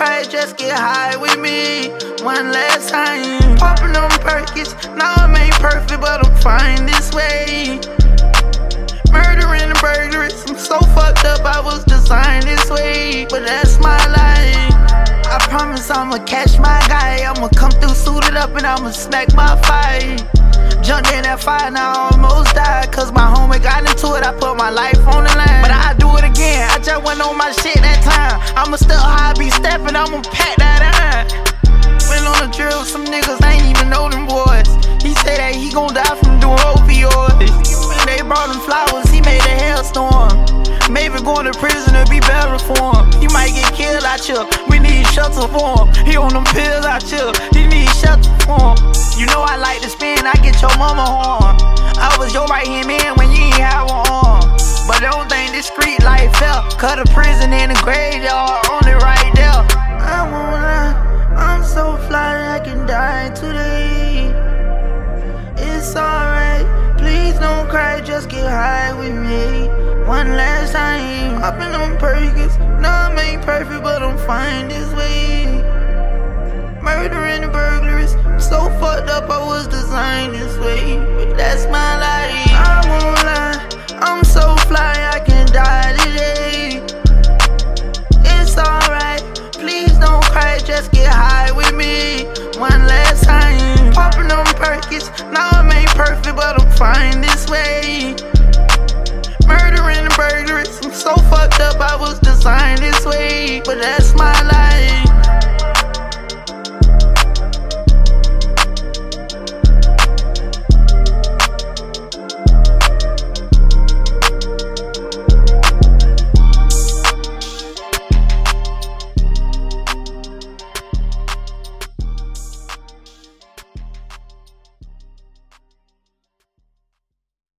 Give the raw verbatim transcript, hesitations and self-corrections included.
cry, just get high with me. One last time, popping on Perkins. Now I'm ain't perfect, but I'm fine this way. Murdering and burglaries, I'm so fucked up, I was designed this way. But that's my life. I promise I'ma catch my guy. I'ma come through suited up and I'ma smack my fight. Jumped in that fire, now I almost died. Cause my homie got into it, I put my life on the line. But I do it again, I just went on my shit that time. I'ma still high, be stepping, I'ma pack that iron. Went on a drill with some niggas, I ain't even know them boys. He said that he gon' die from doing opioids. They brought him flowers, he made a hailstorm. Maybe going to prison to be better for him. He might get killed out here, we need shelter for him. He on them pills out here, he need shelter for him. You know I like to spin, I get your mama horn. I was your right hand man when you ain't have one arm. But don't think this street life fair. Cut a prison in the graveyard, on it right there. I won't lie, I'm so fly I can die today. It's alright, please don't cry, just get high with me. One last time, hopping on Perkins. Now I'm ain't perfect, but I'm fine this way. Murdering and burglaries, I'm so fucked up, I was designed this way. But that's my life. I won't lie, I'm so fly, I can die today. It's alright, please don't cry, just get high with me. One last time, popping on Perkins. Now I'm ain't perfect, but I'm fine this way. Murdering and burglaries, I'm so fucked up, I was designed this way. But that's